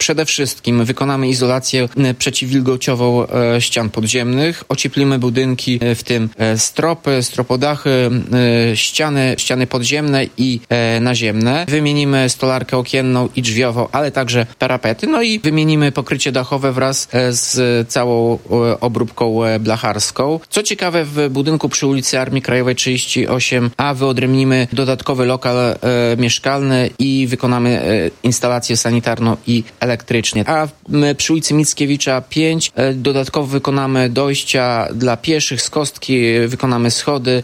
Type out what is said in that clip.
Przede wszystkim wykonamy izolację przeciwwilgociową ścian podziemnych, ocieplimy budynki, w tym stropy, stropodachy, ściany podziemne i naziemne. Wymienimy stolarkę okienną i drzwiową, ale także parapety. No i wymienimy pokrycie dachowe wraz z całą obróbką blacharską. Co ciekawe, w budynku przy ulicy Armii Krajowej 38A wyodrębnimy dodatkowy lokal mieszkalny i wykonamy instalację sanitarną i elektryczną. A przy ulicy Mickiewicza 5 dodatkowo wykonamy dojścia dla pieszych z kostki, wykonamy schody